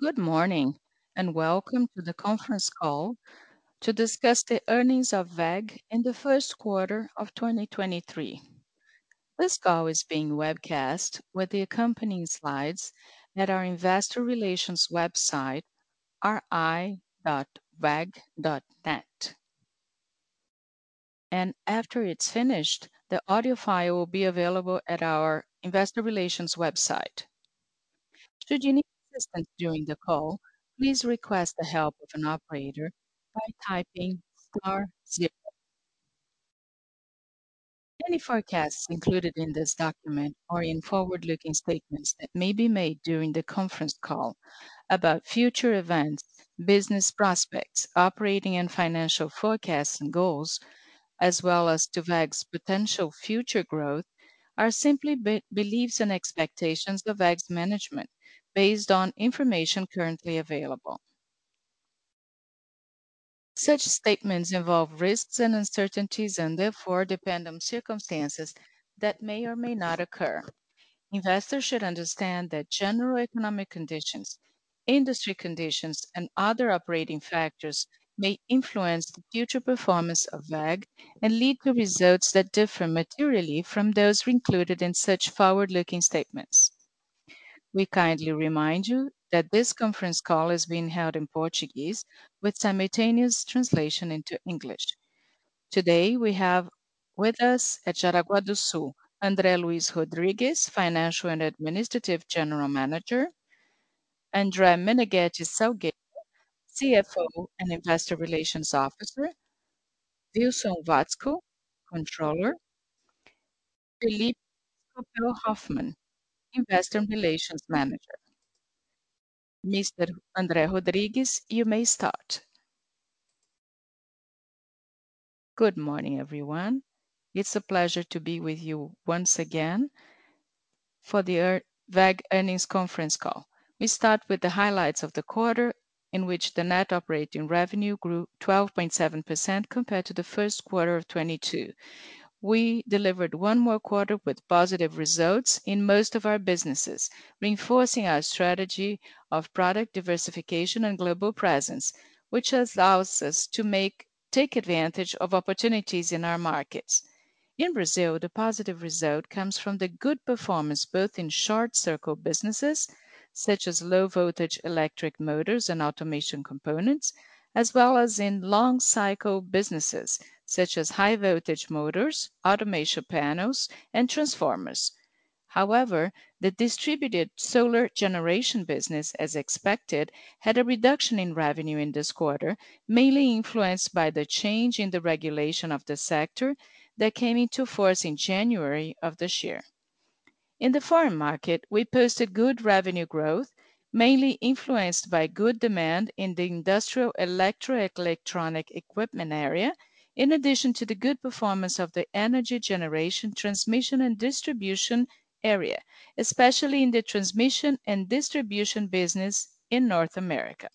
Good morning, and welcome to the conference call to discuss the earnings of WEG in the first quarter of 2023. This call is being webcast with the accompanying slides at our investor relations website, ri.weg.net. And after it's finished, the audio file will be available at our investor relations website. Should you need assistance during the call, please request the help of an operator by typing star zero. Any forecasts included in this document or in forward-looking statements that may be made during the conference call about future events, business prospects, operating and financial forecasts and goals, as well as to WEG's potential future growth, are simply beliefs and expectations of WEG's management based on information currently available. Such statements involve risks and uncertainties and therefore depend on circumstances that may or may not occur. Investors should understand that general economic conditions, industry conditions, and other operating factors may influence the future performance of WEG and lead to results that differ materially from those included in such forward-looking statements. We kindly remind you that this conference call is being held in Portuguese with simultaneous translation into English. Today, we have with us at Jaraguá do Sul, André Luiz Rodrigues, Financial and Administrative General Manager, André Meneghetti Salgueiro, CFO and Investor Relations Officer, Wilson Watzko, Controller, Felipe Scopel Hoffman, Investor Relations Manager. Mr. André Rodrigues, you may start. Good morning, everyone. It's a pleasure to be with you once again for the WEG earnings conference call. We start with the highlights of the quarter, in which the net operating revenue grew 12.7% compared to the first quarter of 2022. We delivered one more quarter with positive results in most of our businesses, reinforcing our strategy of product diversification and global presence, which allows us to take advantage of opportunities in our markets. In Brazil, the positive result comes from the good performance both in short cycle businesses, such as low voltage electric motors and automation components, as well as in long cycle businesses, such as high voltage motors, automation panels, and transformers. However, the distributed solar generation business, as expected, had a reduction in revenue in this quarter, mainly influenced by the change in the regulation of the sector that came into force in January of this year. In the foreign market, we posted good revenue growth, mainly influenced by good demand in the industrial electronic equipment area, in addition to the good performance of the energy generation, transmission, and distribution area, especially in the transmission and distribution business in North America.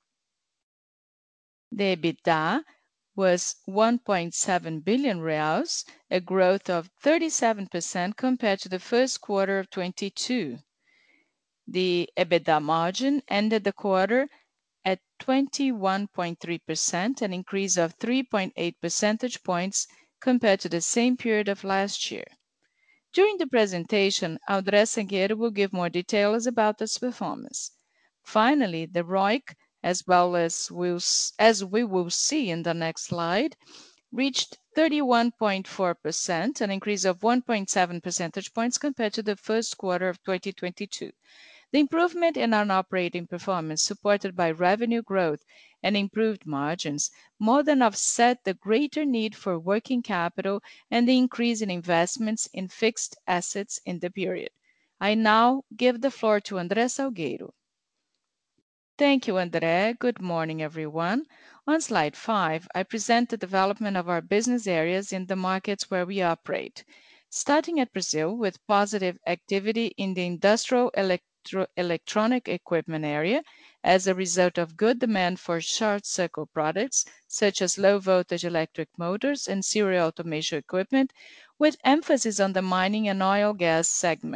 The EBITDA was 1.7 billion reais, a growth of 37% compared to the first quarter of 2022. The EBITDA margin ended the quarter at 21.3%, an increase of 3.8 percentage points compared to the same period of last year. During the presentation, André Salgueiro will give more details about this performance. Finally, the ROIC, as we will see in the next slide, reached 31.4%, an increase of 1.7 percentage points compared to the first quarter of 2022. The improvement in our operating performance, supported by revenue growth and improved margins, more than offset the greater need for working capital and the increase in investments in fixed assets in the period. I now give the floor to André Salgueiro. Thank you, André. Good morning, everyone. On slide 5, I present the development of our business areas in the markets where we operate. Starting at Brazil with positive activity in the industrial electronic equipment area as a result of good demand for short cycle products such as low voltage electric motors and serial automation equipment, with emphasis on the mining and oil gas segment.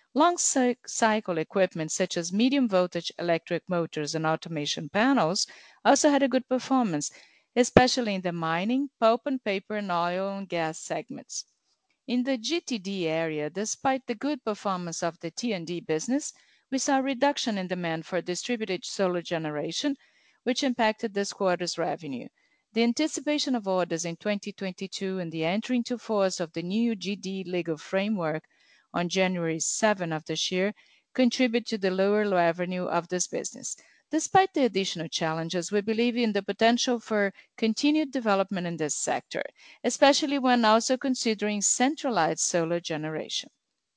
Long cycle equipment such as medium voltage electric motors and automation panels also had a good performance, especially in the mining, pulp and paper, and oil and gas segments. In the GTD area, despite the good performance of the T&D business, we saw a reduction in demand for distributed solar generation, which impacted this quarter's revenue. The anticipation of orders in 2022 and the entry into force of the new GD legal framework on January 7 of this year contribute to the lower revenue of this business. Despite the additional challenges, we believe in the potential for continued development in this sector, especially when also considering centralized solar generation.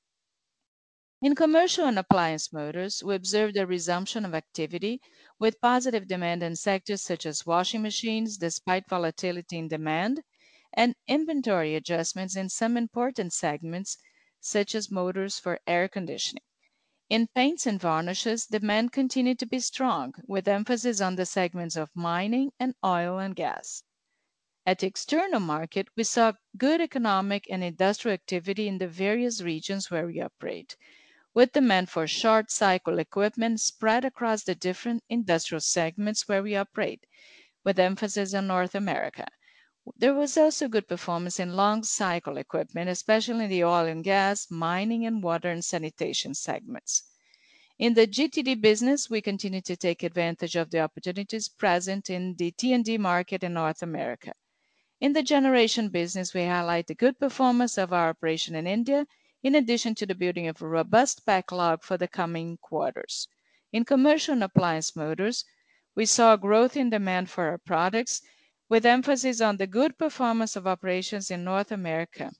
In commercial and appliance motors, we observed a resumption of activity with positive demand in sectors such as washing machines, despite volatility in demand, and inventory adjustments in some important segments, such as motors for air conditioning. In paints and varnishes, demand continued to be strong, with emphasis on the segments of mining and oil and gas. At the external market, we saw good economic and industrial activity in the various regions where we operate, with demand for short cycle equipment spread across the different industrial segments where we operate, with emphasis on North America. There was also good performance in long cycle equipment, especially in the oil and gas, mining, and water and sanitation segments. In the GTD business, we continue to take advantage of the opportunities present in the T&D market in North America. In the generation business, we highlight the good performance of our operation in India, in addition to the building of a robust backlog for the coming quarters. In commercial and appliance motors, we saw growth in demand for our products, with emphasis on the good performance of operations in North America.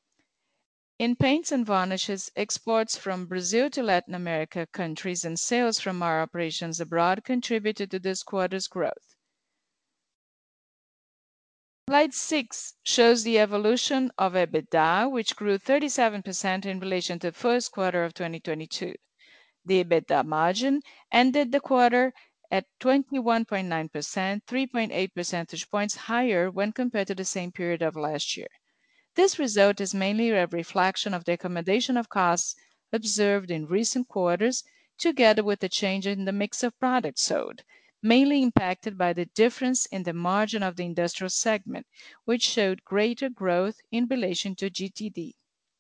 In paints and varnishes, exports from Brazil to Latin America countries and sales from our operations abroad contributed to this quarter's growth. Slide 6 shows the evolution of EBITDA, which grew 37% in relation to the first quarter of 2022. The EBITDA margin ended the quarter at 21.9%, 3.8 percentage points higher when compared to the same period of last year. This result is mainly a reflection of the accommodation of costs observed in recent quarters, together with the change in the mix of products sold, mainly impacted by the difference in the margin of the industrial segment, which showed greater growth in relation to GTD.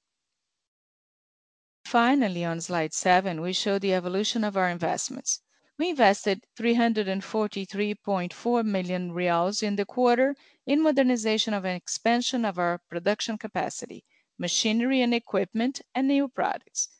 Finally, on slide 7, we show the evolution of our investments. We invested 343.4 million reais in the quarter in modernization of an expansion of our production capacity, machinery and equipment, and new products.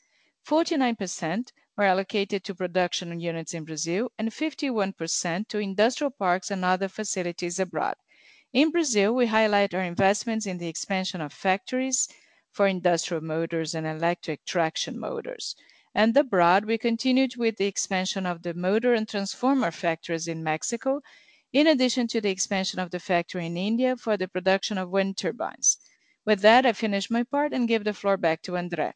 49% were allocated to production units in Brazil and 51% to industrial parks and other facilities abroad. In Brazil, we highlight our investments in the expansion of factories for industrial motors and electric traction motors. And abroad, we continued with the expansion of the motor and transformer factories in Mexico, in addition to the expansion of the factory in India for the production of wind turbines. With that, I finish my part and give the floor back to André.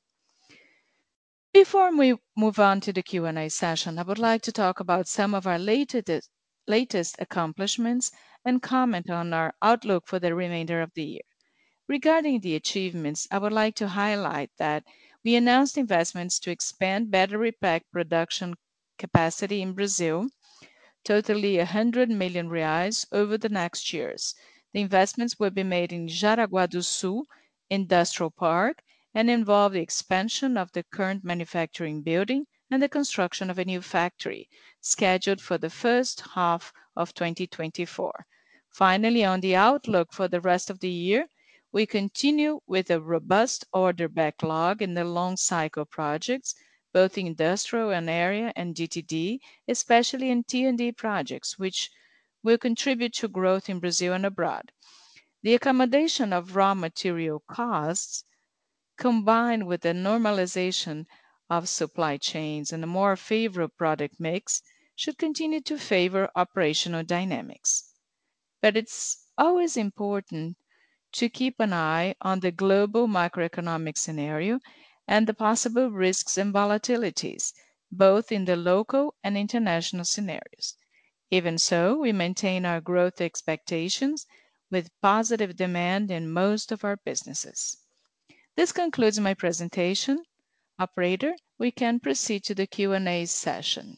Before we move on to the Q&A session, I would like to talk about some of our latest accomplishments and comment on our outlook for the remainder of the year. Regarding the achievements, I would like to highlight that we announced investments to expand battery pack production capacity in Brazil, totaling 100 million reais over the next years. The investments will be made in Jaraguá do Sul Industrial Park and involve the expansion of the current manufacturing building and the construction of a new factory, scheduled for the first half of 2024. Finally, on the outlook for the rest of the year, we continue with a robust order backlog in the long cycle projects, both industrial and area and GTD, especially in T&D projects, which will contribute to growth in Brazil and abroad. The accommodation of raw material costs, combined with the normalization of supply chains and a more favorable product mix, should continue to favor operational dynamics. But it's always important to keep an eye on the global macroeconomic scenario and the possible risks and volatilities, both in the local and international scenarios. Even so, we maintain our growth expectations with positive demand in most of our businesses. This concludes my presentation. Operator, we can proceed to the Q&A session.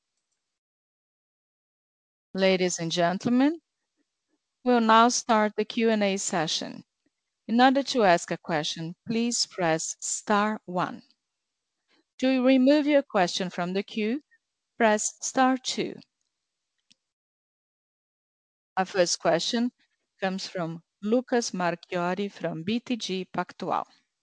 Ladies and gentlemen, we'll now start the Q&A session. In order to ask a question, please press star 1. To remove your question from the queue, press star 2. Our first question comes from Lucas Marchiori from BTG Pactual.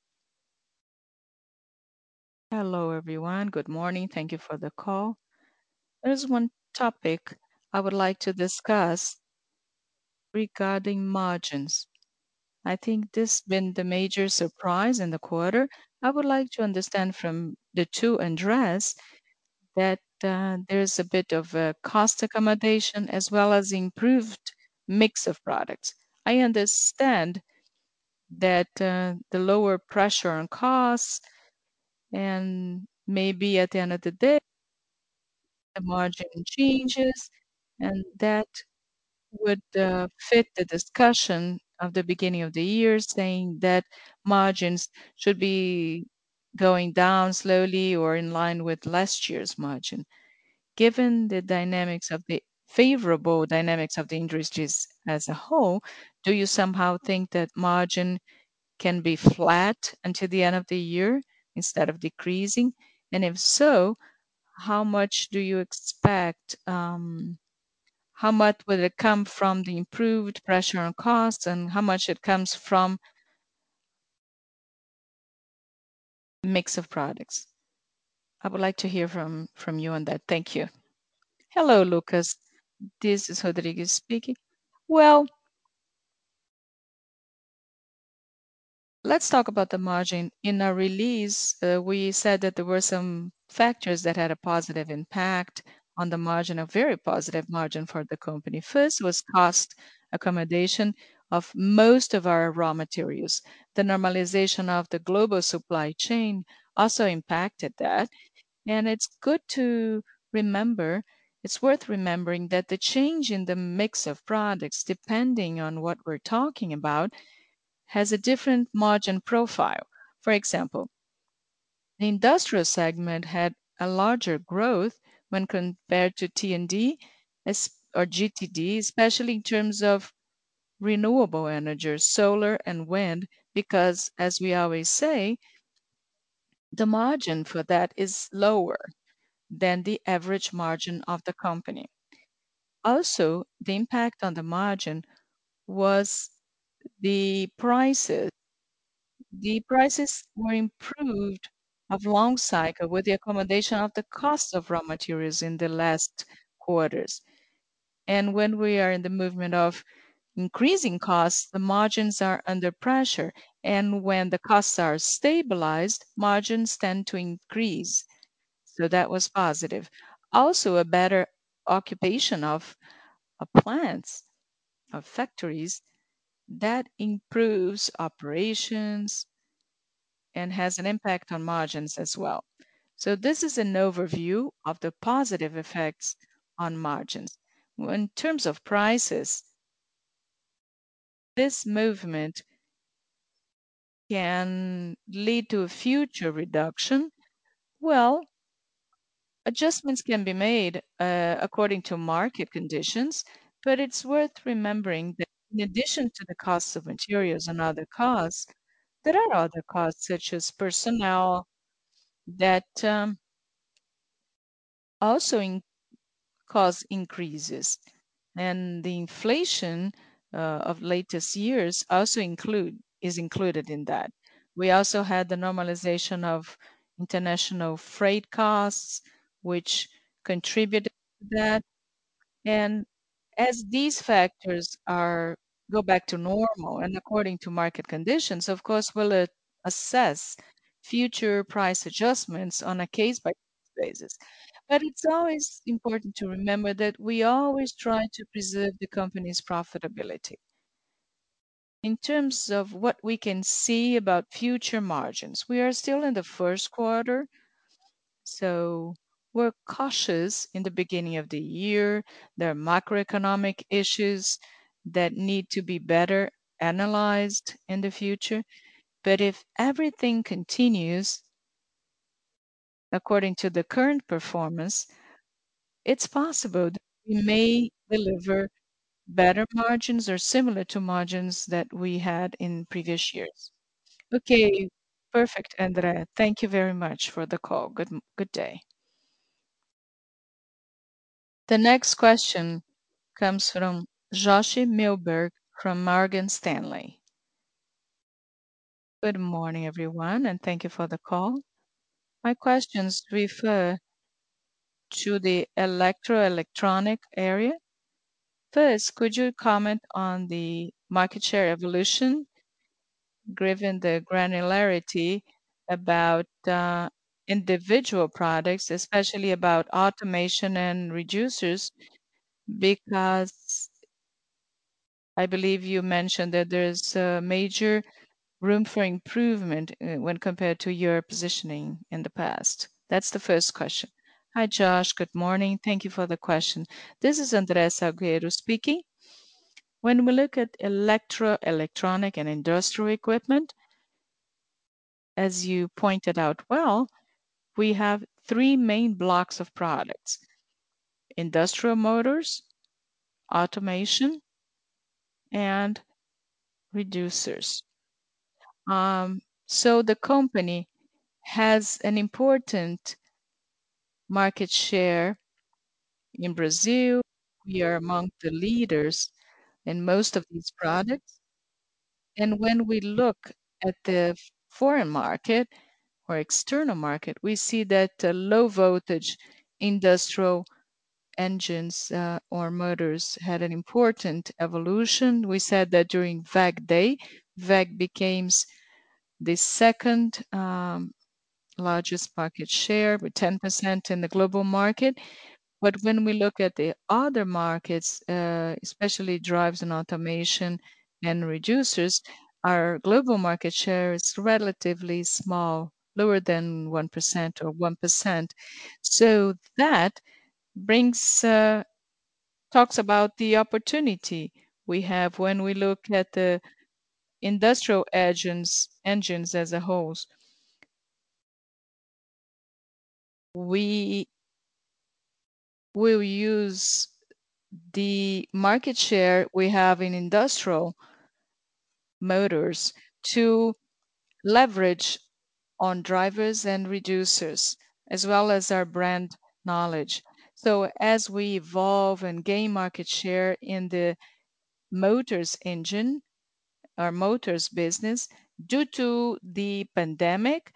Hello, everyone. Good morning. Thank you for the call. There's one topic I would like to discuss regarding margins. I think this has been the major surprise in the quarter. I would like to understand from the two Andrés that there's a bit of a cost accommodation as well as improved mix of products. I understand that the lower pressure on costs and maybe at the end of the day, the margin changes, and that would fit the discussion of the beginning of the year, saying that margins should be going down slowly or in line with last year's margin. Given the dynamics of the favorable dynamics of the industries as a whole, do you somehow think that margin can be flat until the end of the year instead of decreasing? And if so, how much do you expect? How much will it come from the improved pressure on costs, and how much it comes from mix of products? I would like to hear from you on that. Thank you. Hello, Lucas. This is Rodrigues speaking. Well, let's talk about the margin. In our release, we said that there were some factors that had a positive impact on the margin, a very positive margin for the company. First was cost accommodation of most of our raw materials. The normalization of the global supply chain also impacted that. And it's good to remember, it's worth remembering that the change in the mix of products, depending on what we're talking about, has a different margin profile. For example, the industrial segment had a larger growth when compared to T&D or GTD, especially in terms of renewable energy, solar and wind, because as we always say, the margin for that is lower than the average margin of the company. Also, the impact on the margin was the prices. The prices were improved of long cycle with the accommodation of the cost of raw materials in the last quarters. And when we are in the movement of increasing costs, the margins are under pressure. And when the costs are stabilized, margins tend to increase. So that was positive. Also, a better occupation of plants, of factories, that improves operations and has an impact on margins as well. So this is an overview of the positive effects on margins. In terms of prices, this movement can lead to a future reduction. Well, adjustments can be made according to market conditions, but it's worth remembering that in addition to the costs of materials and other costs, there are other costs such as personnel that also cause increases. And the inflation of latest years also is included in that. We also had the normalization of international freight costs, which contributed to that. And as these factors are go back to normal and according to market conditions, of course, we'll assess future price adjustments on a case by case basis. But it's always important to remember that we always try to preserve the company's profitability. In terms of what we can see about future margins, we are still in the first quarter, so we're cautious in the beginning of the year. There are macroeconomic issues that need to be better analyzed in the future. But if everything continues according to the current performance, it's possible that we may deliver better margins or similar to margins that we had in previous years. Okay, perfect, Andrea. Thank you very much for the call. Good day. The next question comes from Josh Milberg from Morgan Stanley. Good morning, everyone, and thank you for the call. My questions refer to the electronic area. First, could you comment on the market share evolution, given the granularity about individual products, especially about automation and reducers, because I believe you mentioned that there's a major room for improvement when compared to your positioning in the past? That's the first question. Hi, Josh. Good morning. Thank you for the question. This is André Salgueiro speaking. When we look at electronic, and industrial equipment, as you pointed out well, we have three main blocks of products: industrial motors, automation, and reducers. So the company has an important market share in Brazil. We are among the leaders in most of these products. And when we look at the foreign market or external market, we see that low voltage industrial engines or motors had an important evolution. We said that during WEG Day, WEG became the second largest market share with 10% in the global market. But when we look at the other markets, especially drives and automation and reducers, our global market share is relatively small, lower than 1% or 1%. So that brings talks about the opportunity we have when we look at the industrial engines as a whole. We will use the market share we have in industrial motors to leverage on drivers and reducers, as well as our brand knowledge. So as we evolve and gain market share in the motors engine, our motors business, due to the pandemic,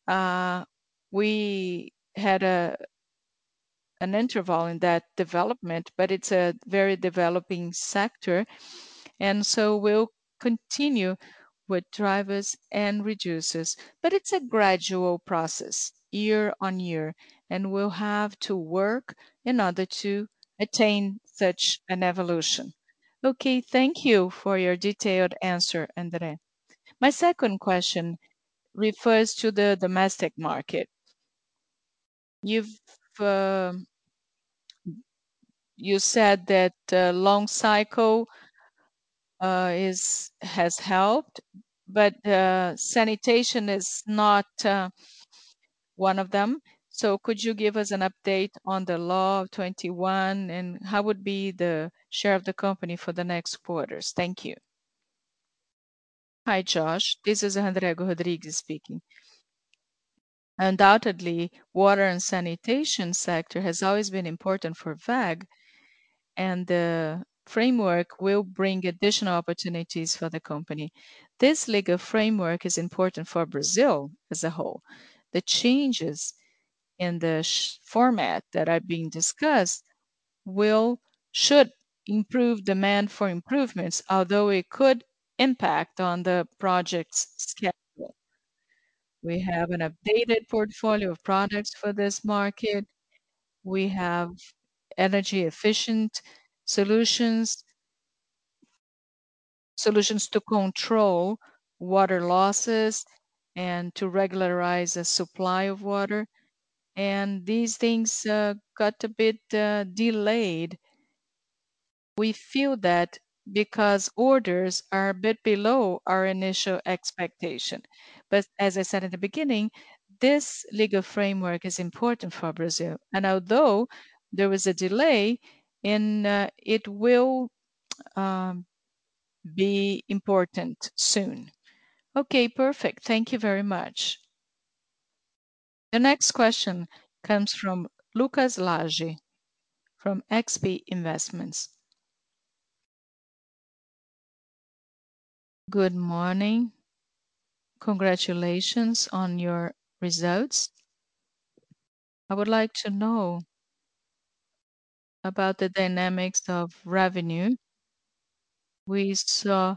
we had an interval in that development, but it's a very developing sector. And so we'll continue with drivers and reducers. But it's a gradual process, year on year, and we'll have to work in order to attain such an evolution. Okay, thank you for your detailed answer, André. My second question refers to the domestic market. You've uh, you said that long cycle is has helped, but sanitation is not one of them. So could you give us an update on the Law of 21 and how would be the share of the company for the next quarters? Thank you. Hi, Josh. This is Rodrigo Rodrigues speaking. Undoubtedly, water and sanitation sector has always been important for WEG, and the framework will bring additional opportunities for the company. This legal framework is important for Brazil as a whole. The changes in the format that are being discussed will should improve demand for improvements, although it could impact on the project's schedule. We have an updated portfolio of products for this market. We have energy efficient solutions, solutions to control water losses and to regularize the supply of water. And these things got a bit delayed. We feel that because orders are a bit below our initial expectation. But as I said at the beginning, this legal framework is important for Brazil. And although there was a delay, it will um, be important soon. Okay, perfect. Thank you very much. The next question comes from Lucas Lage from XP Investments. Good morning. Congratulations on your results. I would like to know about the dynamics of revenue. We saw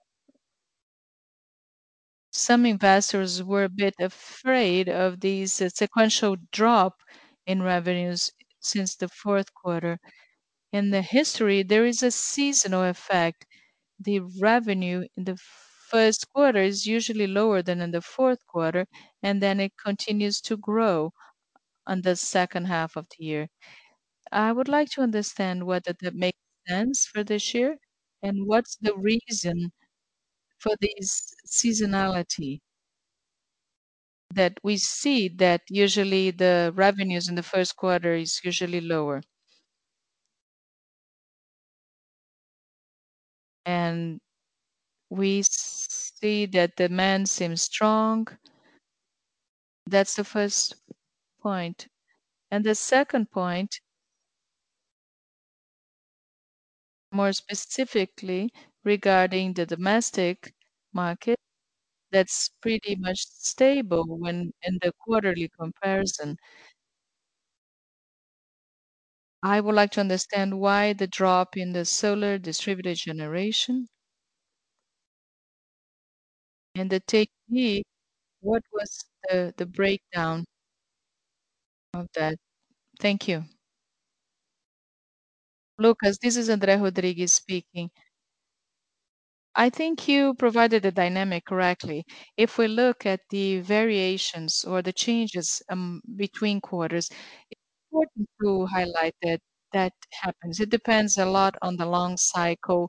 some investors were a bit afraid of these sequential drop in revenues since the fourth quarter. In the history, there is a seasonal effect. The revenue in the first quarter is usually lower than in the fourth quarter, and then it continues to grow on the second half of the year. I would like to understand whether that makes sense for this year, and what's the reason for this seasonality that we see that usually the revenues in the first quarter is usually lower. And we see that demand seems strong. That's the first point. And the second point, more specifically regarding the domestic market, that's pretty much stable when in the quarterly comparison. I would like to understand why the drop in the solar distributed generation and the take. What was the breakdown of that? Thank you. Lucas, this is André Rodrigues speaking. I think you provided the dynamic correctly. If we look at the variations or the changes between quarters, it's important to highlight that that happens. It depends a lot on the long cycle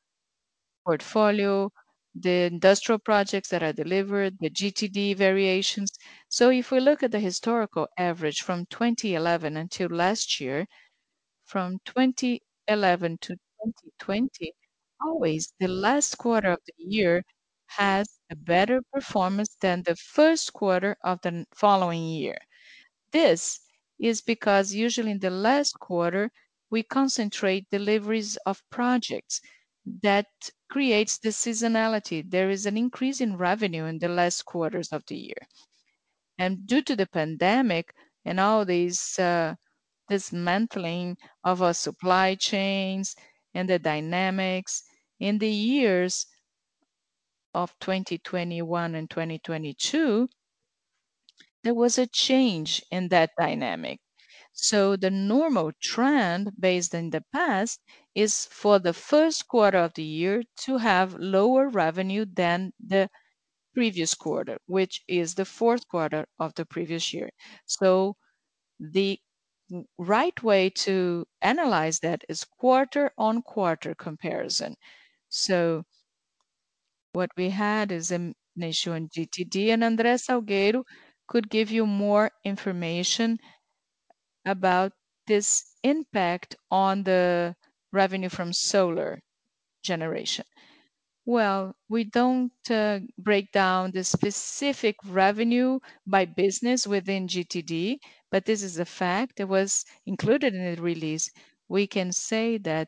portfolio, the industrial projects that are delivered, the GTD variations. So if we look at the historical average from 2011 until last year, from 2011 to 2020, always the last quarter of the year has a better performance than the first quarter of the following year. This is because usually in the last quarter, we concentrate deliveries of projects that creates the seasonality. There is an increase in revenue in the last quarters of the year. And due to the pandemic and all these dismantling of our supply chains and the dynamics in the years of 2021 and 2022, there was a change in that dynamic. So the normal trend based in the past is for the first quarter of the year to have lower revenue than the previous quarter, which is the fourth quarter of the previous year. So the right way to analyze that is quarter on quarter comparison. So what we had is an issue in GTD, and André Salgueiro could give you more information about this impact on the revenue from solar generation. Well, we don't break down the specific revenue by business within GTD, but this is a fact. It was included in the release. We can say that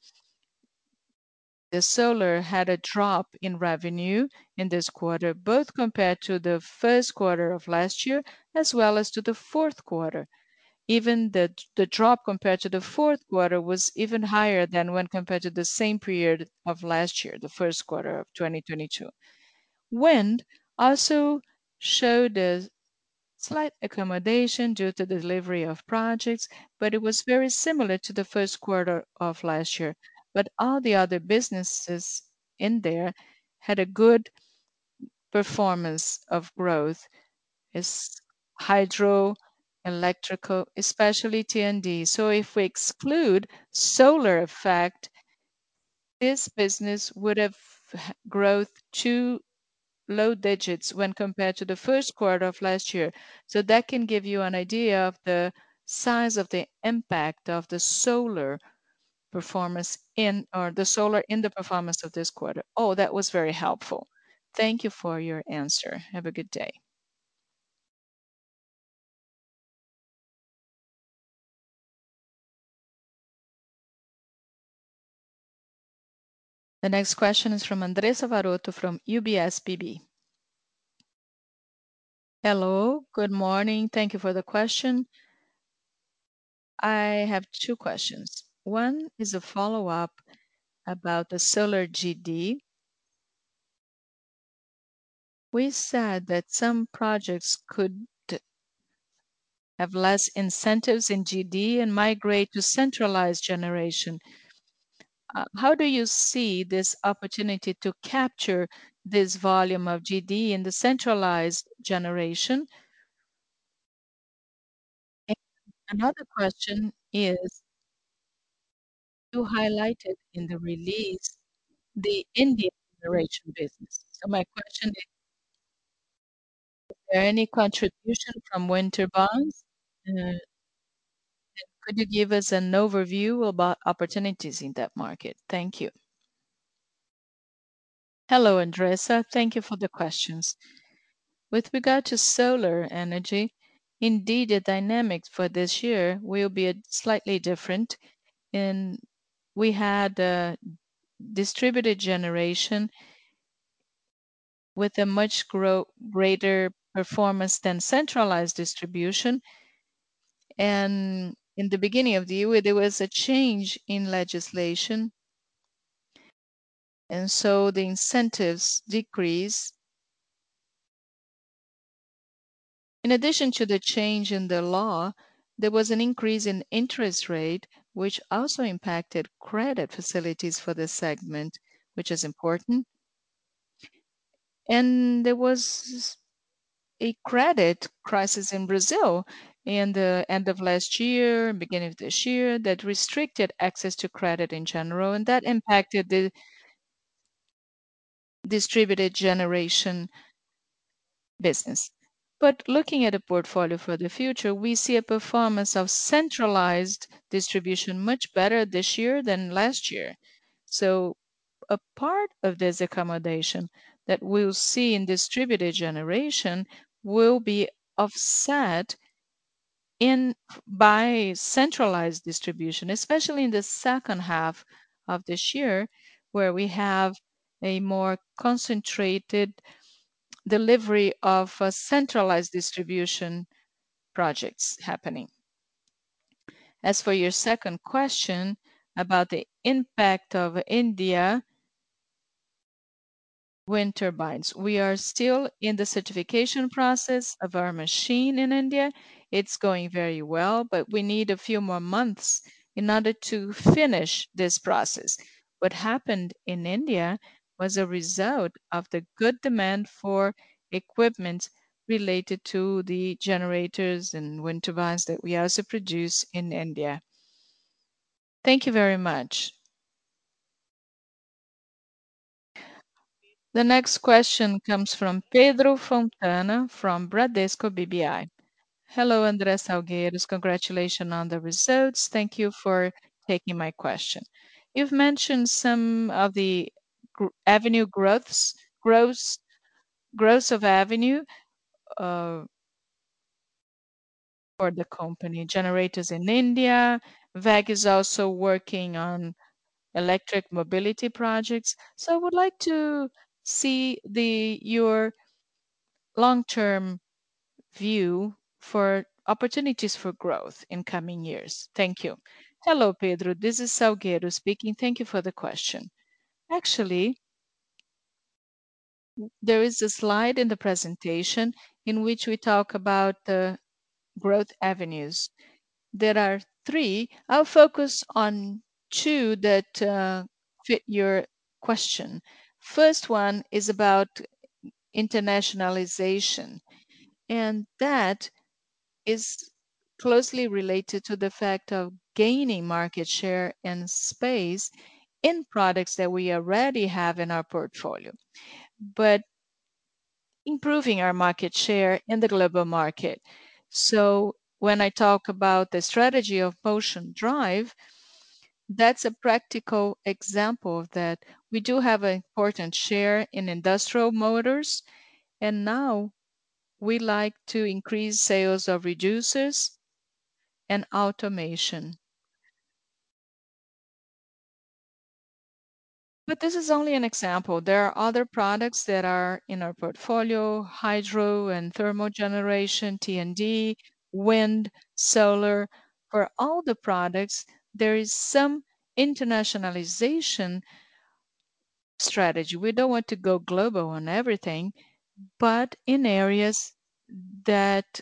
the solar had a drop in revenue in this quarter, both compared to the first quarter of last year as well as to the fourth quarter. Even the drop compared to the fourth quarter was even higher than when compared to the same period of last year, the first quarter of 2022. Wind also showed a slight accommodation due to the delivery of projects, but it was very similar to the first quarter of last year. But all the other businesses in there had a good performance of growth. Is hydro, electrical, especially T&D. So if we exclude solar effect, this business would have growth 2 low digits when compared to the first quarter of last year. So that can give you an idea of the size of the impact of the solar performance in or the solar in the performance of this quarter. Oh, that was very helpful. Thank you for your answer. Have a good day. The next question is from Andressa Varotto from UBS BB. Hello, good morning. Thank you for the question. I have two questions. One is a follow-up about the solar GD. We said that some projects could have less incentives in GD and migrate to centralized generation. How do you see this opportunity to capture this volume of GD in the centralized generation? And another question is, you highlighted in the release the Indian generation business. So my question is there any contribution from wind turbines? Could you give us an overview about opportunities in that market? Thank you. Hello, Andressa. Thank you for the questions. With regard to solar energy, indeed, the dynamics for this year will be slightly different. In we had distributed generation with a much greater performance than centralized distribution. And in the beginning of the year, there was a change in legislation, and so the incentives decreased. In addition to the change in the law, there was an increase in interest rate, which also impacted credit facilities for this segment, which is important. And there was a credit crisis in Brazil in the end of last year, beginning of this year, that restricted access to credit in general, and that impacted the distributed generation business. But looking at a portfolio for the future, we see a performance of centralized distribution much better this year than last year. So a part of this accommodation that we'll see in distributed generation will be offset in by centralized distribution, especially in the second half of this year, where we have a more concentrated delivery of centralized distribution projects happening. As for your second question about the impact of India wind turbines. We are still in the certification process of our machine in India. It's going very well, but we need a few more months in order to finish this process. What happened in India was a result of the good demand for equipment related to the generators and wind turbines that we also produce in India. Thank you very much. The next question comes from Pedro Fontana from Bradesco BBI. Hello, André Salgueiros. Congratulations on the results. Thank you for taking my question. You've mentioned some of the avenue growth of avenue uh, for the company. Generators in India. WEG is also working on electric mobility projects. So I would like to see your long-term view for opportunities for growth in coming years. Thank you. Hello, Pedro. This is Salgueiro speaking. Thank you for the question. Actually, there is a slide in the presentation in which we talk about the growth avenues. There are three. I'll focus on two that fit your question. First one is about internationalization, and that is closely related to the fact of gaining market share and space in products that we already have in our portfolio. But improving our market share in the global market. So when I talk about the strategy of Motion Drive, that's a practical example of that. We do have an important share in industrial motors, and now we like to increase sales of reducers and automation. But this is only an example. There are other products that are in our portfolio, hydro and thermal generation, T&D, wind, solar. For all the products, there is some internationalization strategy. We don't want to go global on everything, but in areas that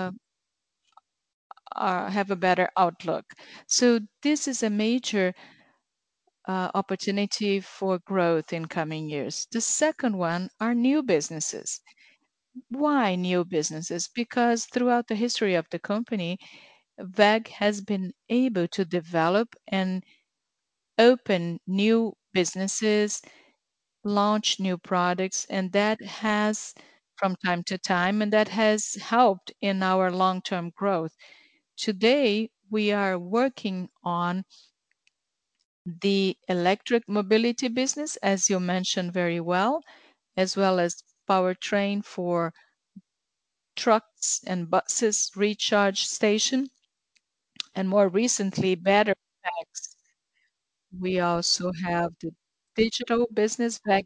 have a better outlook. So this is a major opportunity for growth in coming years. The second one are new businesses. Why new businesses? Because throughout the history of the company, WEG has been able to develop and open new businesses, launch new products, and that has from time to time, and that has helped in our long-term growth. Today, we are working on the electric mobility business, as you mentioned very well, as well as powertrain for trucks and buses, recharge station, and more recently, battery packs. We also have the digital business back,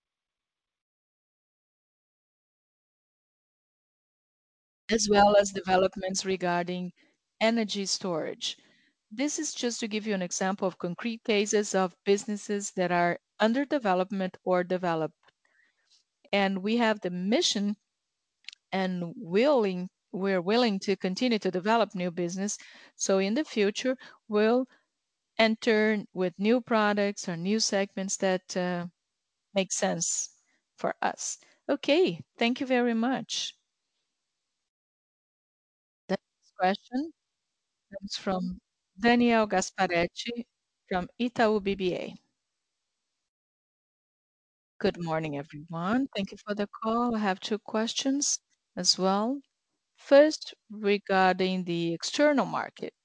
as well as developments regarding energy storage. This is just to give you an example of concrete cases of businesses that are under development or developed. And we have the mission and we're willing to continue to develop new business. So in the future, we'll enter with new products or new segments that make sense for us. Okay, thank you very much. The next question comes from Daniel Gasparetti from Itaú BBA. Good morning, everyone. Thank you for the call. I have two questions as well. First, regarding the external market.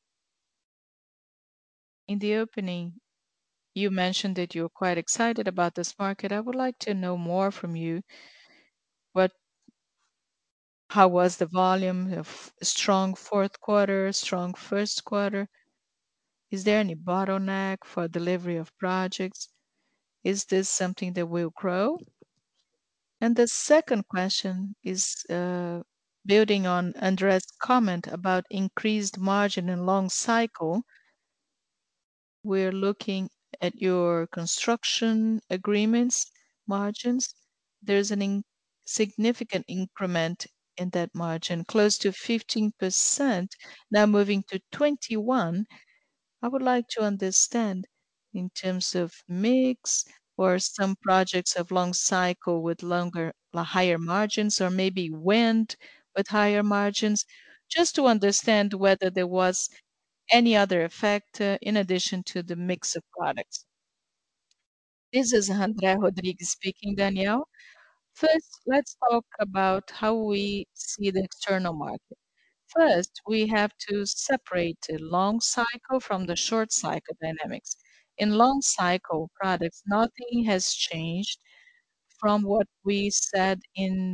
In the opening, you mentioned that you're quite excited about this market. I would like to know more from you. What, how was the volume of strong fourth quarter, strong first quarter? Is there any bottleneck for delivery of projects? Is this something that will grow? And the second question is building on Andre's comment about increased margin and long cycle. We're looking at your construction agreements margins. There's an significant increment in that margin, close to 15%, now moving to 21. I would like to understand in terms of mix or some projects of long cycle with higher margins, or maybe wind with higher margins, just to understand whether there was any other effect in addition to the mix of products. This is André Rodrigues speaking, Danielle. First, let's talk about how we see the external market. First, we have to separate the long cycle from the short cycle dynamics. In long cycle products, nothing has changed from what we said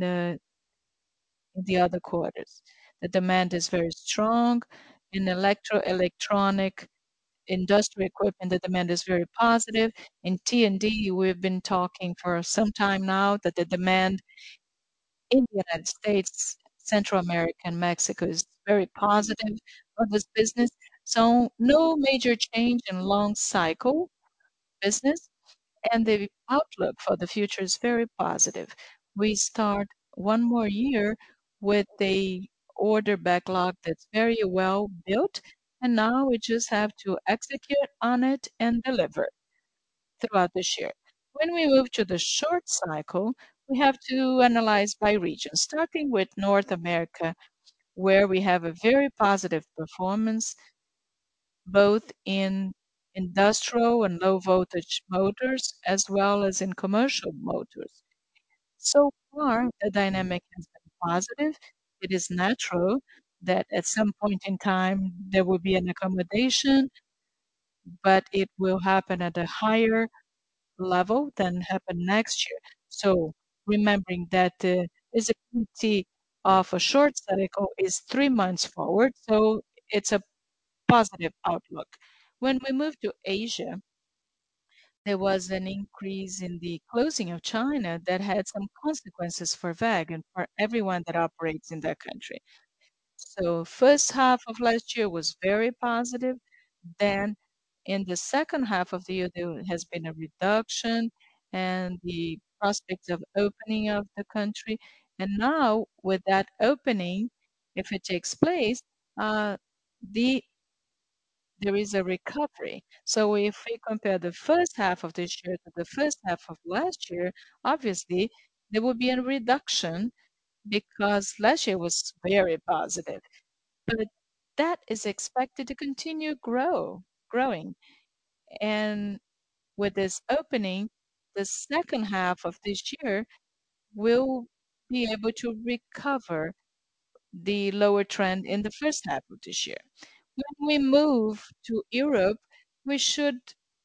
in the other quarters. The demand is very strong. In electronic industrial equipment, the demand is very positive. In T&D, we've been talking for some time now that the demand in the United States, Central America, and Mexico is very positive for this business. So no major change in long cycle business, and the outlook for the future is very positive. We start one more year with a order backlog that's very well built, and now we just have to execute on it and deliver throughout this year. When we move to the short cycle, we have to analyze by region, starting with North America, where we have a very positive performance, both in industrial and low voltage motors, as well as in commercial motors. So far, the dynamic has been positive. It is natural that at some point in time there will be an accommodation, but it will happen at a higher level than happen next year. So remembering that the visibility of a short cycle is 3 months forward, so it's a positive outlook. When we move to Asia, there was an increase in the closing of China that had some consequences for WEG and for everyone that operates in that country. So first half of last year was very positive. Then in the second half of the year, there has been a reduction and the prospects of opening of the country. And now with that opening, if it takes place, uh, the there is a recovery. So if we compare the first half of this year to the first half of last year, obviously there will be a reduction because last year was very positive. But that is expected to continue growing. And with this opening, the second half of this year will be able to recover the lower trend in the first half of this year. When we move to Europe, we should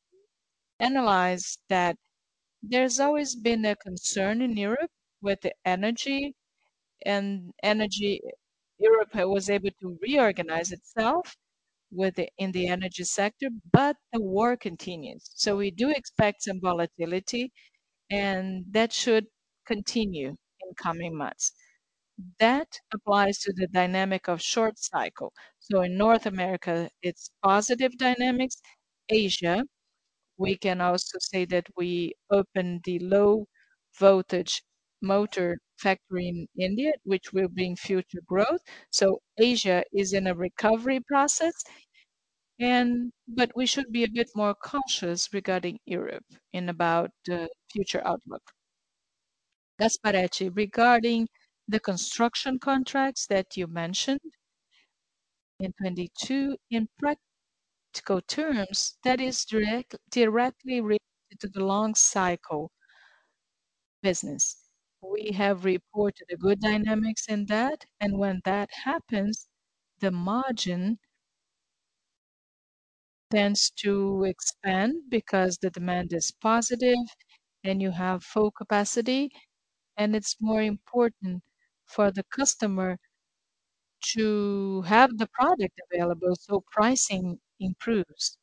analyze that there's always been a concern in Europe with the energy and energy. Europe was able to reorganize itself in the energy sector, but the war continues. So we do expect some volatility, and that should continue in coming months. That applies to the dynamic of short cycle. So in North America, it's positive dynamics. Asia, we can also say that we opened the low voltage motor factory in India, which will bring future growth. So Asia is in a recovery process, and but we should be a bit more cautious regarding Europe in about the future outlook. Gasparetti, regarding the construction contracts that you mentioned in 22, in practical terms, that is directly related to the long cycle business. We have reported a good dynamics in that, and when that happens, the margin tends to expand because the demand is positive and you have full capacity, and it's more important for the customer to have the product available so pricing improves.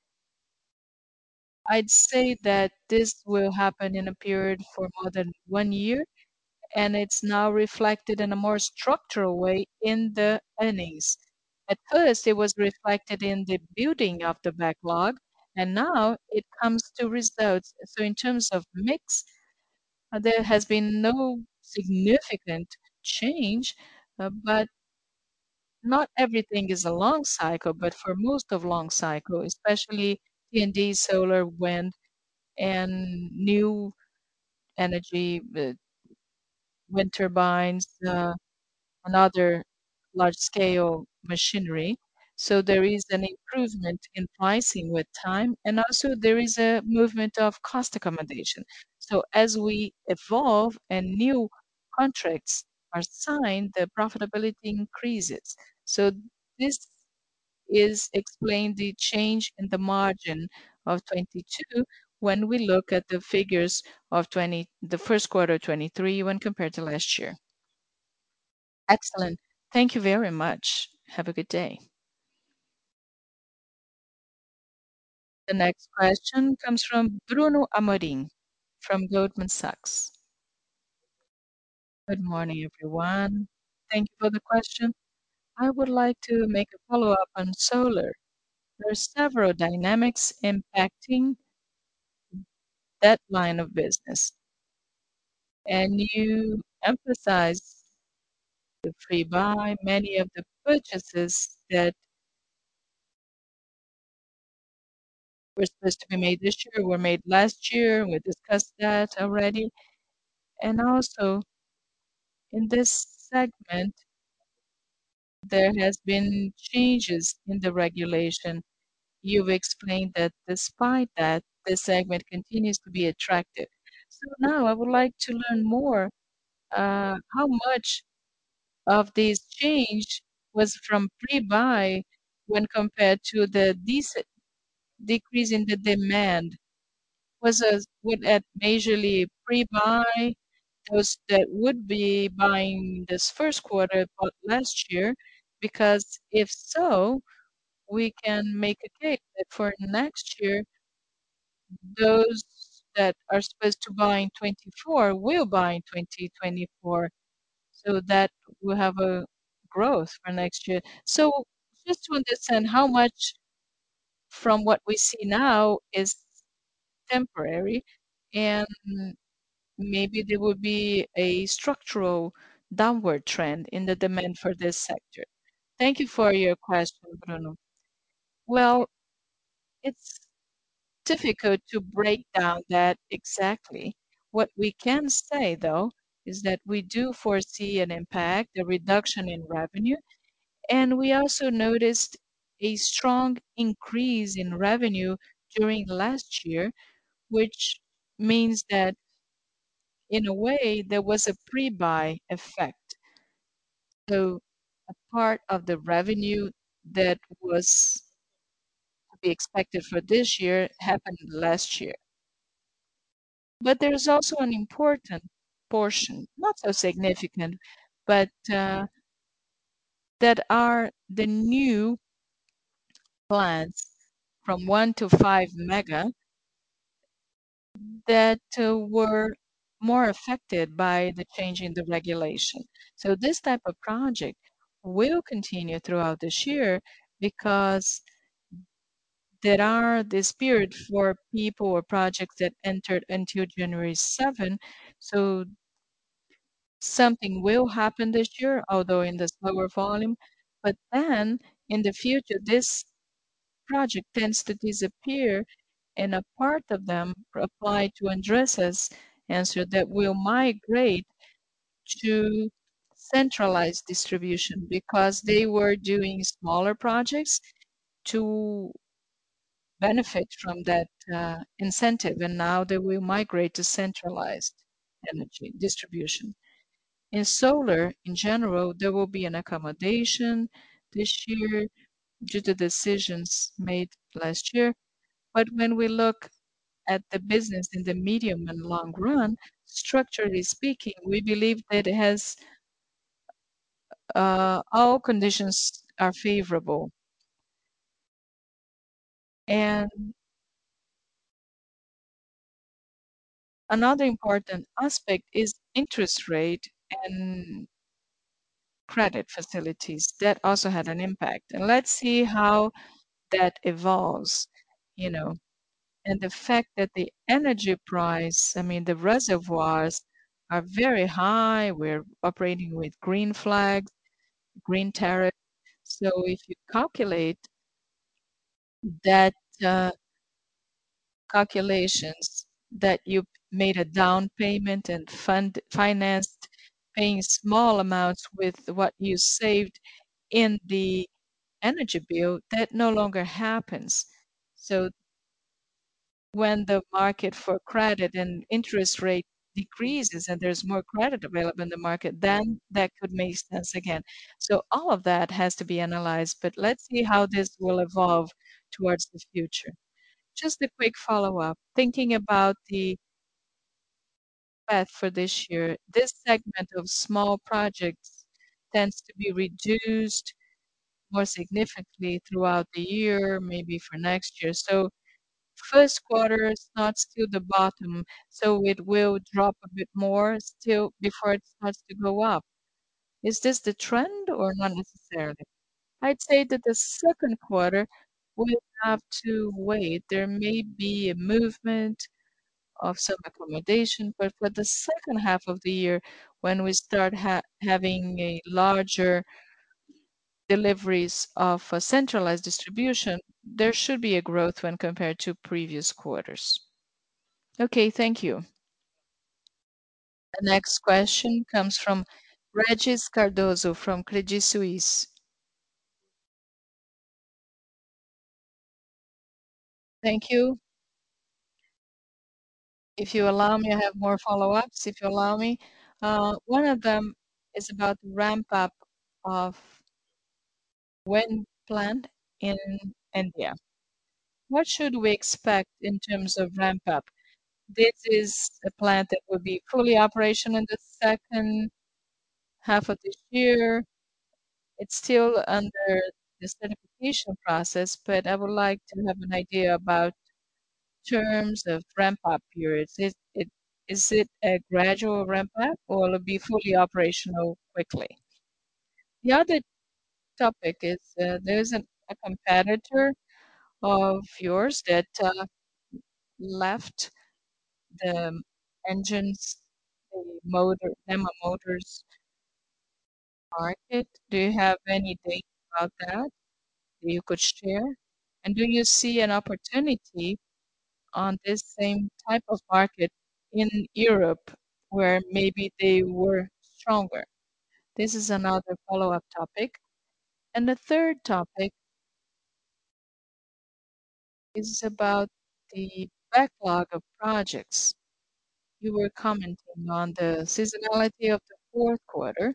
I'd say that this will happen in a period for more than 1 year, and it's now reflected in a more structural way in the earnings. At first, it was reflected in the building of the backlog, and now it comes to results. So in terms of mix, there has been no significant change, but not everything is a long cycle, but for most of long cycle, especially T&D, solar, wind, and new energy, wind turbines, and other large-scale machinery. So there is an improvement in pricing with time, and also there is a movement of cost accommodation. So as we evolve and new contracts are signed, the profitability increases. So this is explain the change in the margin of 22 when we look at the figures of the first quarter 23 when compared to last year. Excellent. Thank you very much. Have a good day. The next question comes from Bruno Amorim from Goldman Sachs. Good morning, everyone. Thank you for the question. I would like to make a follow-up on solar. There are several dynamics impacting that line of business, and you emphasize the free buy. Many of the purchases that were supposed to be made this year were made last year. We discussed that already. And also in this segment, there has been changes in the regulation. You've explained that despite that, this segment continues to be attractive. So now I would like to learn more. How much of this change was from pre-buy when compared to the decrease in the demand? Would at majorly pre-buy those that would be buying this first quarter but last year? Because if so, we can make a case that for next year, those that are supposed to buy in 24 will buy in 2024, so that will have a growth for next year. So just to understand how much from what we see now is temporary, and maybe there will be a structural downward trend in the demand for this sector. Thank you for your question, Bruno. Well, it's difficult to break down that exactly. What we can say, though, is that we do foresee an impact, a reduction in revenue, and we also noticed a strong increase in revenue during last year, which means that in a way there was a pre-buy effect. So a part of the revenue that was to be expected for this year happened last year. But there's also an important portion, not so significant, but that are the new plants from 1 to 5 mega that were more affected by the change in the regulation. So this type of project will continue throughout this year because there are this period for people or projects that entered until January 7. So something will happen this year, although in the slower volume. But then in the future, this project tends to disappear, and a part of them apply to Andressa's answer that will migrate to centralized distribution because they were doing smaller projects to benefit from that incentive, and now they will migrate to centralized energy distribution. In solar, in general, there will be an accommodation this year due to decisions made last year. But when we look at the business in the medium and long run, structurally speaking, we believe that it has all conditions are favorable. And another important aspect is interest rate and credit facilities. That also had an impact. And let's see how that evolves, you know. And the fact that the energy price, I mean, the reservoirs are very high. We're operating with green flags, green tariff. So if you calculate that calculations that you made a down payment and financed paying small amounts with what you saved in the energy bill, that no longer happens. So when the market for credit and interest rate decreases and there's more credit available in the market, then that could make sense again. So all of that has to be analyzed, but let's see how this will evolve towards the future. Just a quick follow-up. Thinking about the path for this year, this segment of small projects tends to be reduced more significantly throughout the year, maybe for next year. So first quarter is not still the bottom, so it will drop a bit more still before it starts to go up. Is this the trend or not necessarily? I'd say that the second quarter will have to wait. There may be a movement of some accommodation, but for the second half of the year, when we start having a larger deliveries of a centralized distribution, there should be a growth when compared to previous quarters. Okay, thank you. The next question comes from Regis Cardoso from Credit Suisse. Thank you. If you allow me, I have more follow-ups, if you allow me. One of them is about the ramp up of wind plant in India. What should we expect in terms of ramp up? This is a plant that will be fully operational in the second half of this year. It's still under the certification process, but I would like to have an idea about terms of ramp-up periods. Is it a gradual ramp-up, or will it be fully operational quickly? The other topic is there's a competitor of yours that left the engines, the NEMA Motors market. Do you have any data about that you could share? And do you see an opportunity on this same type of market in Europe where maybe they were stronger? This is another follow-up topic. And the third topic is about the backlog of projects. You were commenting on the seasonality of the fourth quarter.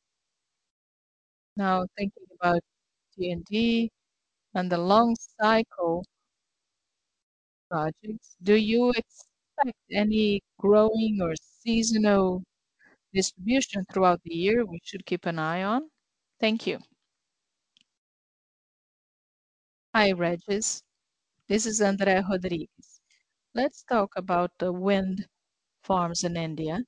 Now thinking about T&D and the long cycle projects, do you expect any growing or seasonal distribution throughout the year we should keep an eye on? Thank you. Hi, Regis. This is Andrea Rodrigues. Let's talk about the wind farms in India.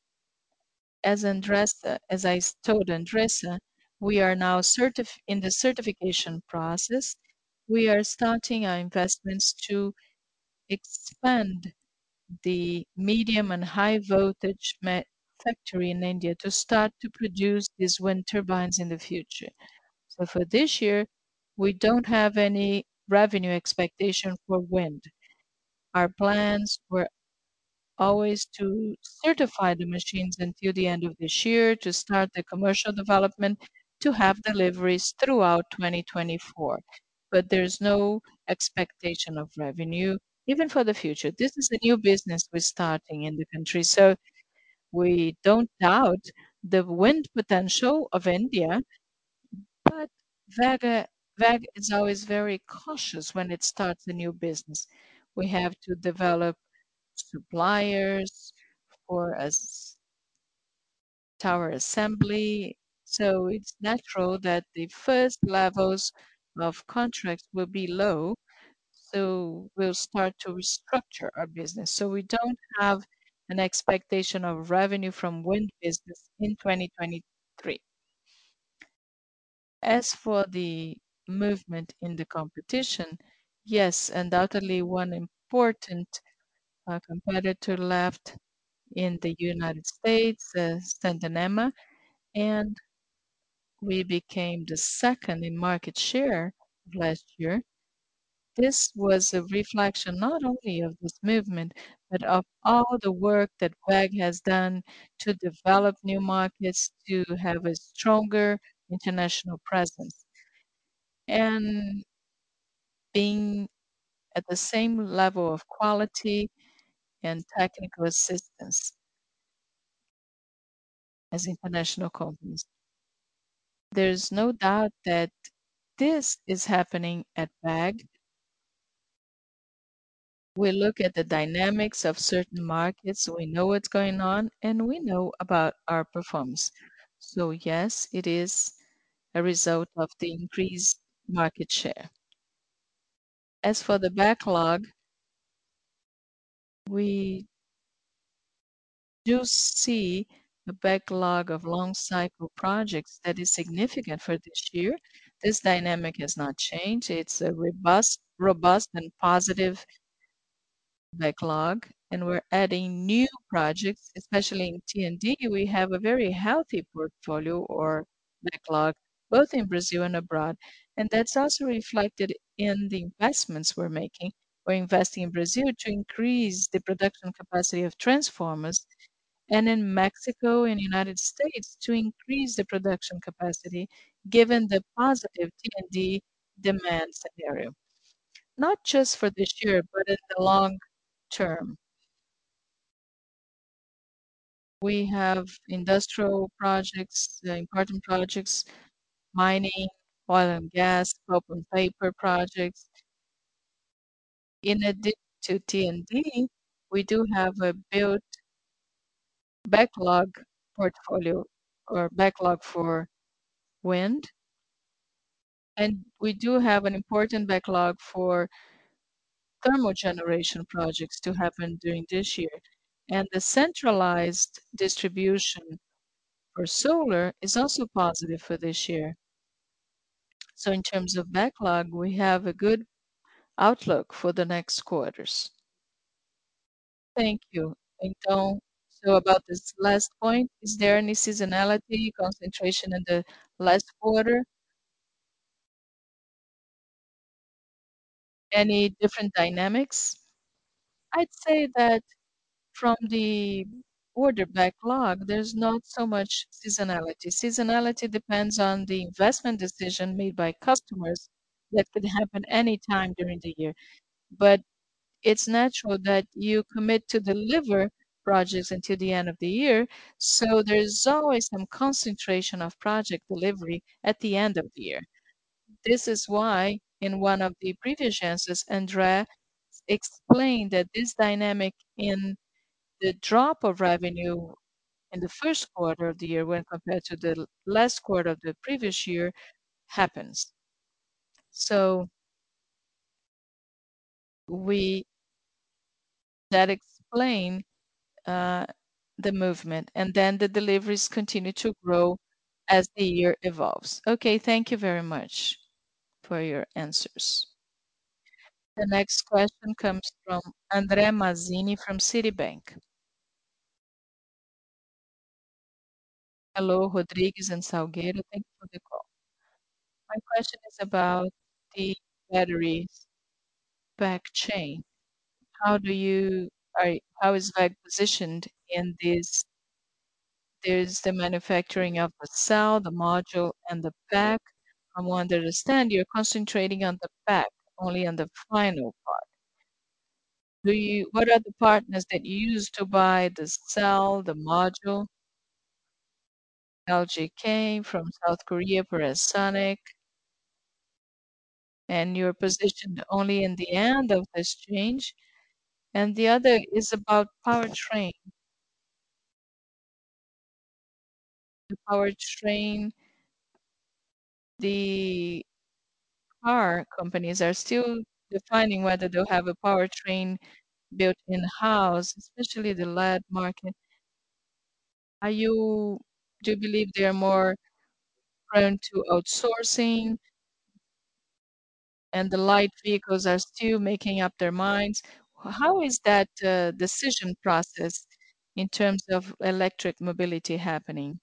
As I told Andressa, we are now in the certification process. We are starting our investments to expand the medium and high voltage factory in India to start to produce these wind turbines in the future. So for this year, we don't have any revenue expectation for wind. Our plans were always to certify the machines until the end of this year, to start the commercial development, to have deliveries throughout 2024. But there's no expectation of revenue even for the future. This is a new business we're starting in the country, so we don't doubt the wind potential of India, but WEG is always very cautious when it starts a new business. We have to develop suppliers for tower assembly. So it's natural that the first levels of contracts will be low. So we'll start to restructure our business. So we don't have an expectation of revenue from wind business in 2023. As for the movement in the competition, yes, undoubtedly one important competitor left in the United States, Stantonema, and we became the second in market share last year. This was a reflection not only of this movement, but of all the work that WEG has done to develop new markets, to have a stronger international presence, and being at the same level of quality and technical assistance as international companies. There's no doubt that this is happening at WEG. We look at the dynamics of certain markets, we know what's going on, and we know about our performance. So yes, it is a result of the increased market share. As for the backlog, we do see a backlog of long cycle projects that is significant for this year. This dynamic has not changed. It's a robust and positive backlog, and we're adding new projects, especially in T&D. We have a very healthy portfolio or backlog, both in Brazil and abroad. And that's also reflected in the investments we're making. We're investing in Brazil to increase the production capacity of transformers, and in Mexico and United States to increase the production capacity given the positive T&D demand scenario, not just for this year, but in the long term. We have industrial projects, important projects, mining, oil and gas, pulp and paper projects. In addition to T&D, we do have a built backlog portfolio or backlog for wind, and we do have an important backlog for thermal generation projects to happen during this year. And the centralized distribution for solar is also positive for this year. So in terms of backlog, we have a good outlook for the next quarters. Thank you. Então, so about this last point, is there any seasonality concentration in the last quarter? Any different dynamics? I'd say that from the order backlog, there's not so much seasonality. Seasonality depends on the investment decision made by customers that could happen any time during the year. But it's natural that you commit to deliver projects until the end of the year, so there's always some concentration of project delivery at the end of the year. This is why, in one of the previous answers, Andrea explained that this dynamic in the drop of revenue in the first quarter of the year when compared to the last quarter of the previous year happens. So we that explain uh, the movement, and then the deliveries continue to grow as the year evolves. Okay, thank you very much for your answers. The next question comes from André Mazzini from Citibank. Hello, Rodrigues and Salgueiro. Thank you for the call. My question is about the batteries back chain. How do you how is WEG positioned in this? There's the manufacturing of the cell, the module, and the pack. From what I understand, you're concentrating on the pack, only on the final part. What are the partners that you use to buy the cell, the module? LGK from South Korea, Panasonic, and you're positioned only in the end of this change. And the other is about powertrain. The powertrain, the car companies are still defining whether they'll have a powertrain built in-house, especially the LED market. Are you do you believe they're more prone to outsourcing and the light vehicles are still making up their minds? How is that decision process in terms of electric mobility happening?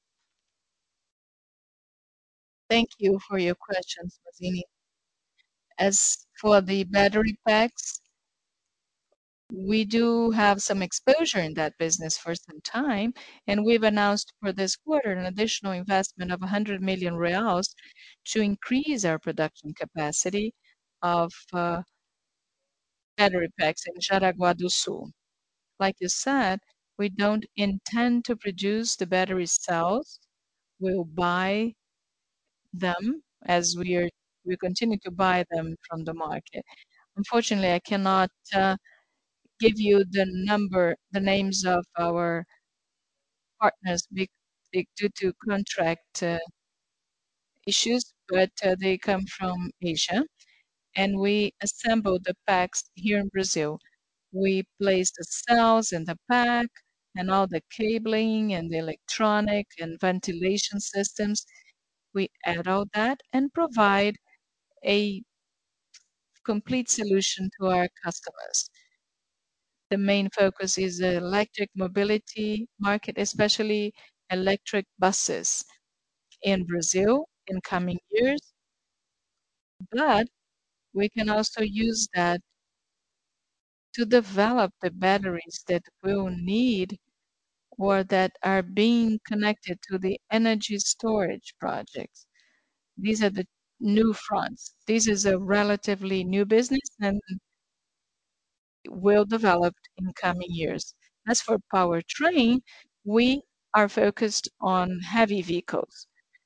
Thank you for your questions, Mazzini. As for the battery packs, we do have some exposure in that business for some time, and we've announced for this quarter an additional investment of 100 million reais to increase our production capacity of battery packs in Jaraguá do Sul. Like you said, we don't intend to produce the battery cells. We'll buy them as we continue to buy them from the market. Unfortunately, I cannot give you the names of our partners due to contract issues, but they come from Asia, and we assemble the packs here in Brazil. We place the cells in the pack and all the cabling and the electronic and ventilation systems. We add all that and provide a complete solution to our customers. The main focus is the electric mobility market, especially electric buses in Brazil in coming years. But we can also use that to develop the batteries that we'll need or that are being connected to the energy storage projects. These are the new fronts. This is a relatively new business and will develop in coming years. As for powertrain, we are focused on heavy vehicles.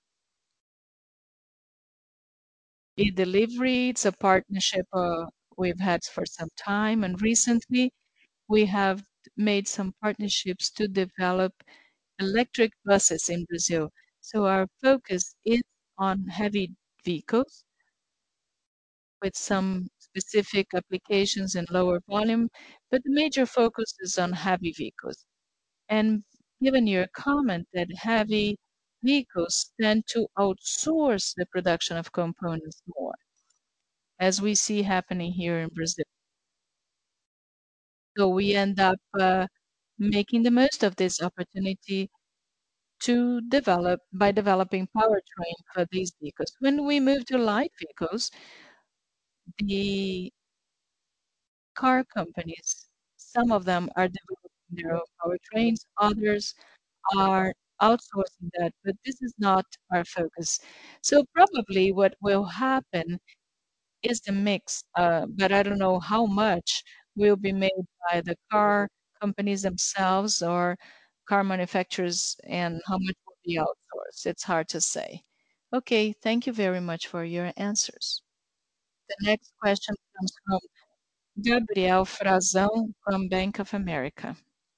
E-Delivery, it's a partnership we've had for some time, and recently we have made some partnerships to develop electric buses in Brazil. So our focus is on heavy vehicles with some specific applications in lower volume, but the major focus is on heavy vehicles. And given your comment that heavy vehicles tend to outsource the production of components more, as we see happening here in Brazil. So we end up making the most of this opportunity to develop by developing powertrain for these vehicles. When we move to light vehicles, the car companies, some of them are developing their own powertrains, others are outsourcing that, but this is not our focus. So probably what will happen is the mix, but I don't know how much will be made by the car companies themselves or car manufacturers and how much will be outsourced. It's hard to say. Okay, thank you very much for your answers. The next question comes from Gabriel Frazão from Bank of America.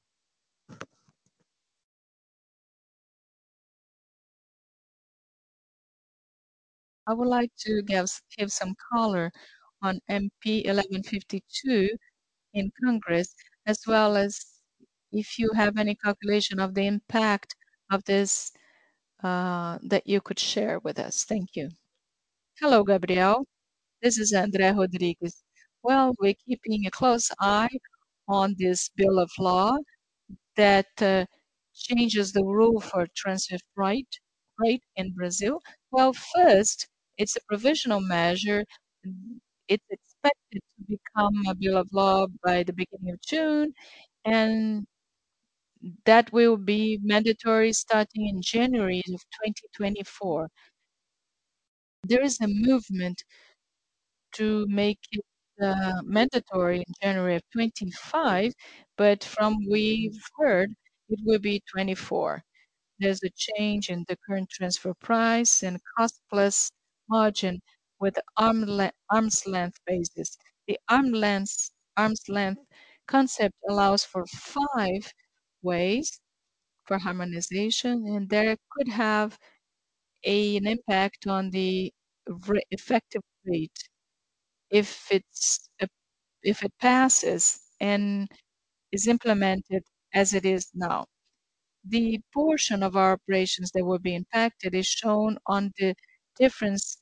I would like to give some color on MP 1152 in Congress, as well as if you have any calculation of the impact of this that you could share with us. Thank you. Hello, Gabriel. This is André Rodrigues. Well, we're keeping a close eye on this bill of law that changes the rule for transfer right in Brazil. Well, first, it's a provisional measure. It's expected to become a bill of law by the beginning of June, and that will be mandatory starting in January of 2024. There is a movement to make it mandatory in January of 25, but from we've heard, it will be 24. There's a change in the current transfer price and cost plus margin with the arm's length basis. The arm's length concept allows for 5 ways for harmonization, and there could have an impact on the effective rate if if it passes and is implemented as it is now. The portion of our operations that will be impacted is shown on the difference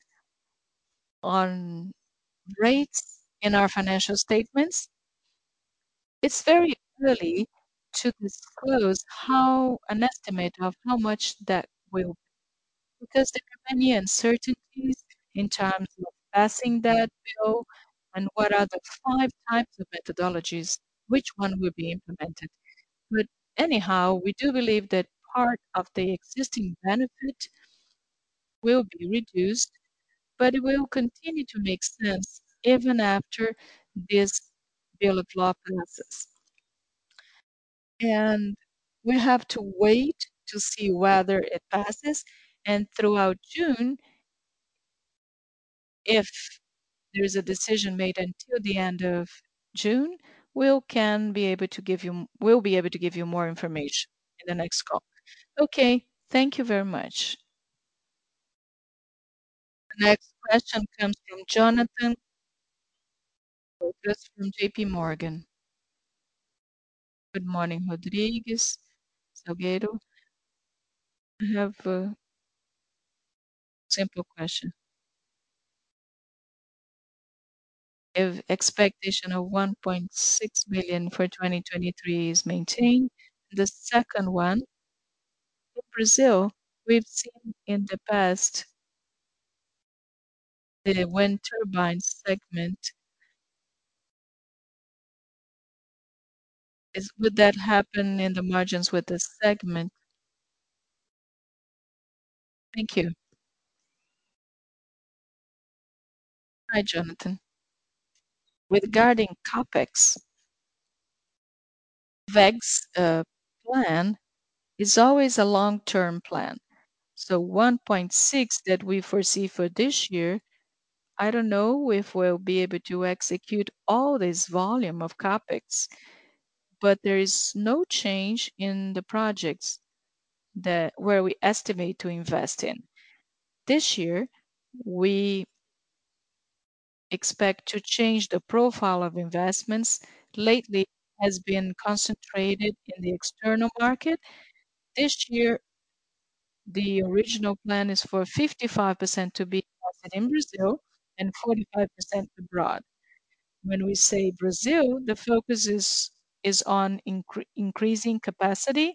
on rates in our financial statements. It's very early to disclose how an estimate of how much that will, because there are many uncertainties in terms of passing that bill and what are the 5 types of methodologies, which one will be implemented. But anyhow, we do believe that part of the existing benefit will be reduced, but it will continue to make sense even after this bill of law passes. And we have to wait to see whether it passes. And throughout June, if there's a decision made until the end of June, we'll be able to give you more information in the next call. Okay, thank you very much. The next question comes from Jonathan Lucas from JP Morgan. Good morning, Rodrigues, Salgueiro. I have a simple question. If expectation of 1.6 billion for 2023 is maintained, the second one, in Brazil, we've seen in the past the wind turbine segment. Would that happen in the margins with this segment? Thank you. Hi, Jonathan. Regarding CapEx, WEG's plan It's always a long-term plan. So 1.6 that we foresee for this year, I don't know if we'll be able to execute all this volume of CapEx, but there is no change in the projects that where we estimate to invest in. This year, we expect to change the profile of investments. Lately has been concentrated in the external market. This year, the original plan is for 55% to be invested in Brazil and 45% abroad. When we say Brazil, the focus is on increasing capacity,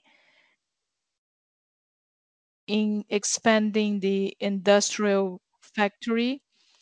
in expanding the industrial factory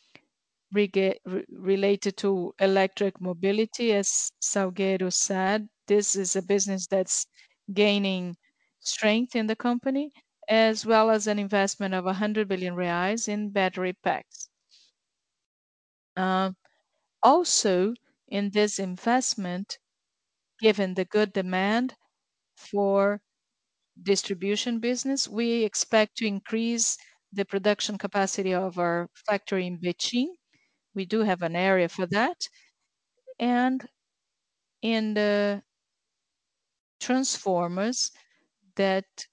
related to electric mobility. As Salgueiro said, this is a business that's gaining strength in the company, as well as an investment of 100 billion reais in battery packs. Uh, Also, in this investment, given the good demand for distribution business, we expect to increase the production capacity of our factory in Betim. We do have an area for that. And in the transformers, that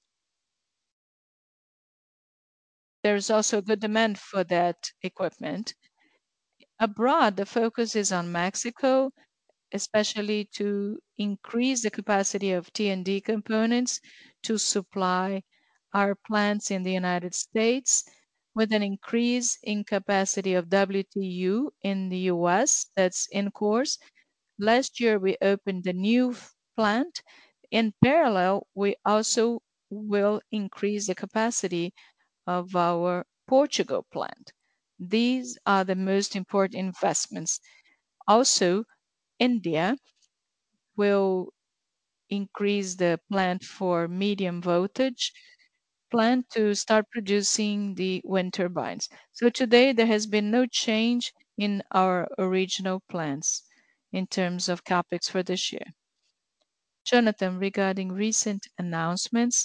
there's also good demand for that equipment. Abroad, the focus is on Mexico, especially to increase the capacity of T&D components to supply our plants in the United States, with an increase in capacity of WTU in the US that's in course. Last year, we opened a new plant. In parallel, we also will increase the capacity of our Portugal plant. These are the most important investments. Also, India will increase the plant for medium voltage plant to start producing the wind turbines. So today there has been no change in our original plans in terms of capex for this year. Jonathan, regarding recent announcements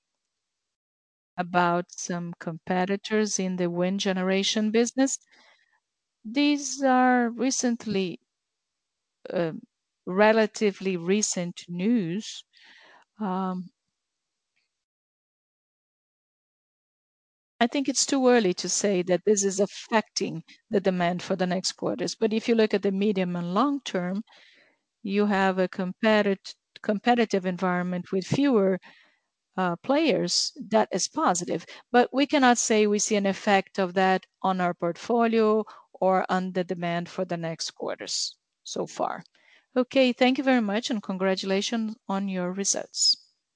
about some competitors in the wind generation business, these are uh, relatively recent news. Um, I think it's too early to say that this is affecting the demand for the next quarters. But if you look at the medium and long term, you have a competitive environment with fewer players. That is positive. But we cannot say we see an effect of that on our portfolio or on the demand for the next quarters so far. Okay, thank you very much and congratulations on your results.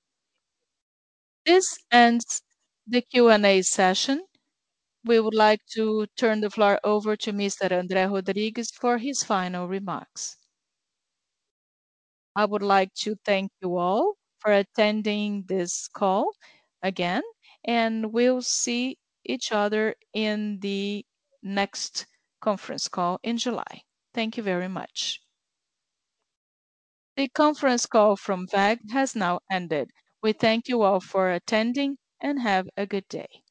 This ends the Q&A session. We would like to turn the floor over to Mr. André Rodrigues for his final remarks. I would like to thank you all for attending this call again, and we'll see each other in the next conference call in July. Thank you very much. The conference call from WEG has now ended. We thank you all for attending and have a good day.